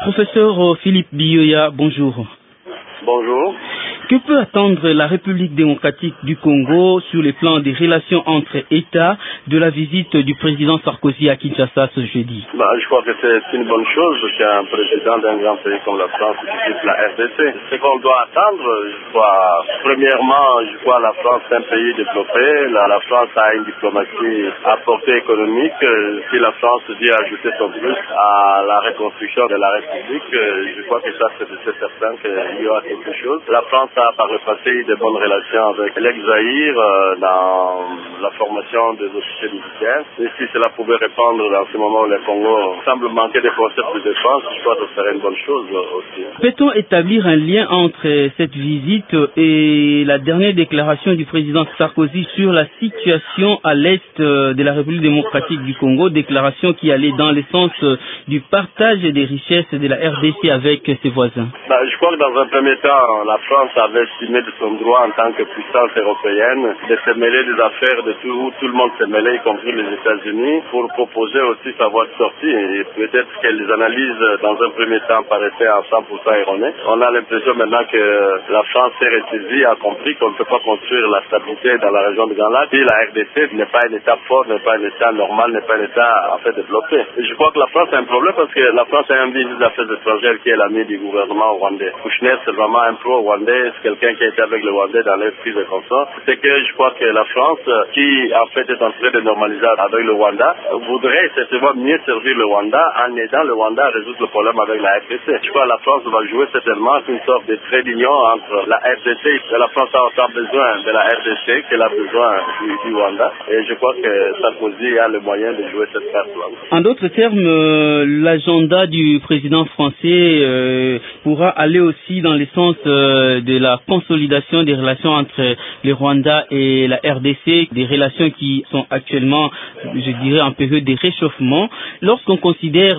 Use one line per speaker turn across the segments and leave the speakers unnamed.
Professeur Philippe Biyoya, bonjour.
Bonjour.
Que peut attendre la République démocratique du Congo sur les plans des relations entre États de la visite du président Sarkozy à Kinshasa ce jeudi?
Je crois que c'est une bonne chose qu'un président d'un grand pays comme la France visite la RDC. Ce qu'on doit attendre, premièrement, la France est un pays développé. La France a une diplomatie à portée économique. Si la France dit ajouter son plus à la reconstruction de la République, je crois que ça c'est certain qu'il y aura quelque chose. La France a par le passé eu de bonnes relations avec l'ex-Zaïre dans la formation des officiers militaires. Et si cela pouvait répondre dans ce moment où le Congo semble manquer de concepts de défense, je crois que ce serait une bonne chose aussi.
Peut-on établir un lien entre cette visite et la dernière déclaration du président Sarkozy sur la situation à l'est de la République démocratique du Congo, déclaration qui allait dans le sens du partage des richesses de la RDC avec ses voisins?
Je crois que dans un premier temps, la France avait estimé de son droit en tant que puissance européenne de se mêler des affaires de où tout le monde s'est mêlé, y compris les États-Unis, pour proposer aussi sa voie de sortie. Et peut-être que les analyses, dans un premier temps, paraissaient à 100% erronées. On a l'impression maintenant que la France s'est ressaisie, a compris qu'on ne peut pas construire la stabilité dans la région de Grand Lac si la RDC n'est pas un État fort, n'est pas un État normal, n'est pas un État développé. Et je crois que la France a un problème parce que la France a un ministre des Affaires étrangères qui est l'ami du gouvernement rwandais. Kouchner, c'est vraiment un pro-rwandais, c'est quelqu'un qui a été avec le Rwandais dans les prises de consort. C'est que je crois que la France, qui en fait est en train de normaliser avec le Rwanda, voudrait certainement mieux servir le Rwanda en aidant le Rwanda à résoudre le problème avec la RDC. Je crois que la France va jouer certainement une sorte de trait d'union entre la RDC et la France a autant besoin de la RDC qu'elle a besoin du Rwanda. Et je crois que Sarkozy a le moyen de jouer cette carte-là.
En d'autres termes, l'agenda du président français pourra aller aussi dans le sens de la consolidation des relations entre le Rwanda et la RDC, des relations qui sont actuellement, je dirais, en période de réchauffement. Lorsqu'on considère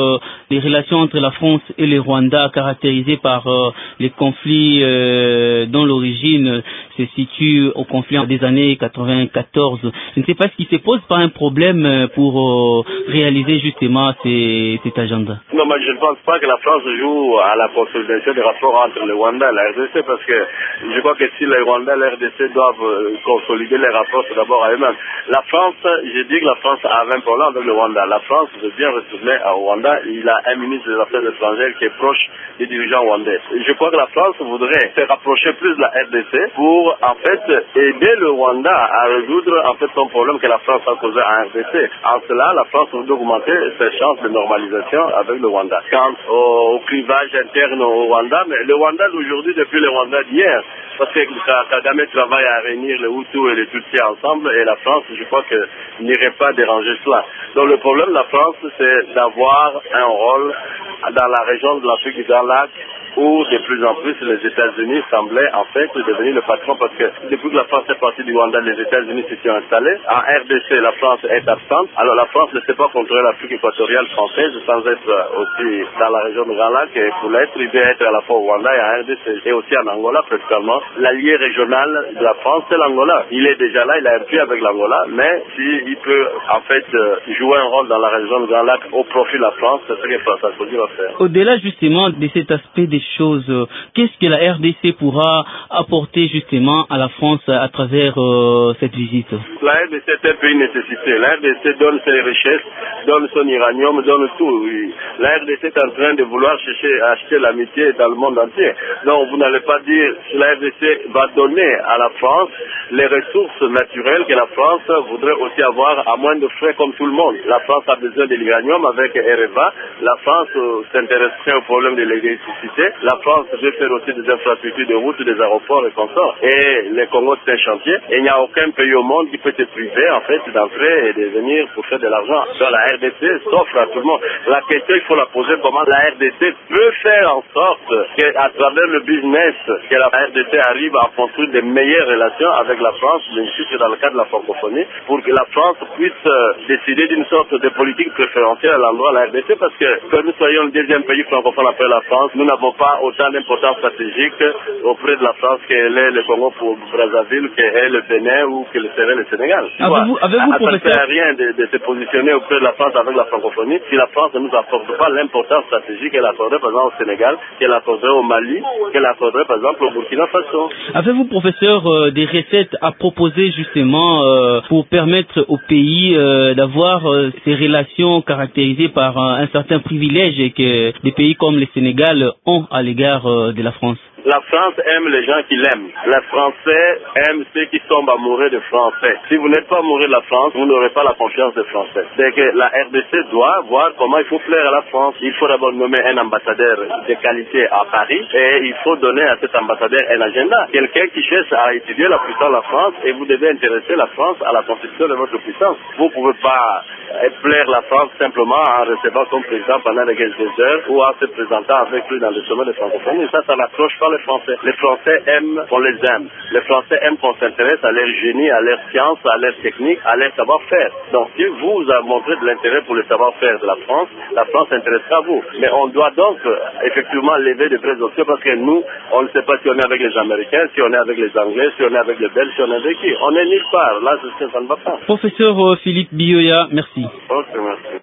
les relations entre la France et le Rwanda caractérisées par les conflits dont l'origine se situe au conflit des années 94, je ne sais pas ce qui se pose pas un problème pour réaliser justement cet agenda.
Non, mais je ne pense pas que la France joue à la consolidation des rapports entre le Rwanda et la RDC parce que je crois que si le Rwanda et la RDC doivent consolider les rapports, c'est d'abord à eux-mêmes. La France, je dis que la France a un problème avec le Rwanda. La France veut bien retourner au Rwanda. Il a un ministre des Affaires étrangères qui est proche des dirigeants rwandais. Je crois que la France voudrait se rapprocher plus de la RDC pour en fait aider le Rwanda à résoudre en fait son problème que la France a causé en RDC. En cela, la France voudrait augmenter ses chances de normalisation avec le Rwanda. Quant au clivage interne au Rwanda, mais le Rwanda d'aujourd'hui depuis le Rwanda d'hier, parce que Kagame travaille à réunir les Hutus et les Tutsis ensemble et la France, je crois que n'irait pas déranger cela. Donc le problème de la France, c'est d'avoir un rôle dans la région de l'Afrique du Grand Lac où de plus en plus les États-Unis semblaient en fait devenir le patron parce que depuis que la France est partie du Rwanda, les États-Unis se sont installés. En RDC, la France est absente. Alors la France ne sait pas contrôler l'Afrique équatoriale française sans être aussi dans la région de Grand Lac et pour l'être, il doit être à la fois au Rwanda et en RDC et aussi en Angola principalement. L'allié régional de la France, c'est l'Angola. Il est déjà là, il a un puits avec l'Angola, mais s'il peut en fait jouer un rôle dans la région de Grand Lac au profit de la France, c'est ce que Sarkozy va faire.
Au-delà justement de cet aspect des choses, qu'est-ce que la RDC pourra apporter justement à la France à travers cette visite?
La RDC est un pays nécessité. La RDC donne ses richesses, donne son uranium, donne tout. Oui. La RDC est en train de vouloir chercher à acheter l'amitié dans le monde entier. Donc vous n'allez pas dire que la RDC va donner à la France les ressources naturelles que la France voudrait aussi avoir à moins de frais comme tout le monde. La France a besoin de l'uranium avec Ereva. La France s'intéresserait au problème de l'électricité. La France veut faire aussi des infrastructures de routes, des aéroports et consorts. Et le Congo, c'est un chantier. Et il n'y a aucun pays au monde qui peut se priver, en fait, d'entrer et de venir pour faire de l'argent. Donc la RDC s'offre à tout le monde. La question, il faut la poser comment la RDC peut faire en sorte qu'à travers le business, que la RDC arrive à construire de meilleures relations avec la France, bien sûr, c'est dans le cadre de la francophonie, pour que la France puisse décider d'une sorte de politique préférentielle à l'endroit de la RDC, parce que nous soyons le deuxième pays francophone après la France, nous n'avons pas autant d'importance stratégique auprès de la France que l'est le Congo pour Brazzaville, que est le Bénin ou que le serait le Sénégal.
Avez-vous,
ça ne
professeur,
sert à rien de se positionner auprès de la France avec la francophonie si la France ne nous apporte pas l'importance stratégique qu'elle accorderait par exemple au Sénégal, qu'elle accorderait au Mali, qu'elle accorderait par exemple au Burkina Faso.
Avez-vous, professeur, des recettes à proposer justement pour permettre au pays d'avoir ces relations caractérisées par un certain privilège que des pays comme le Sénégal ont à l'égard de la France?
La France aime les gens qui l'aiment. Les Français aiment ceux qui tombent amoureux des Français. Si vous n'êtes pas amoureux de la France, vous n'aurez pas la confiance des Français. C'est que la RDC doit voir comment il faut plaire à la France. Il faut d'abord nommer un ambassadeur de qualité à Paris et il faut donner à cet ambassadeur un agenda. Quelqu'un qui cherche à étudier la puissance de la France et vous devez intéresser la France à la constitution de votre puissance. Vous ne pouvez pas plaire la France simplement en recevant son président pendant les 15 heures ou en se présentant avec lui dans le sommet de francophonie. Ça n'accroche pas les Français. Les Français aiment qu'on les aime. Les Français aiment qu'on s'intéresse à leur génie, à leur science, à leur technique, à leur savoir-faire. Donc si vous avez montré de l'intérêt pour le savoir-faire de la France s'intéressera à vous. Mais on doit donc effectivement lever de vrais options parce que nous, on ne sait pas si on est avec les Américains, si on est avec les Anglais, si on est avec les Belges, si on est avec qui. On est nulle part. Là, ça ne va pas.
Professeur Philippe Bioya, merci.
Ok, merci.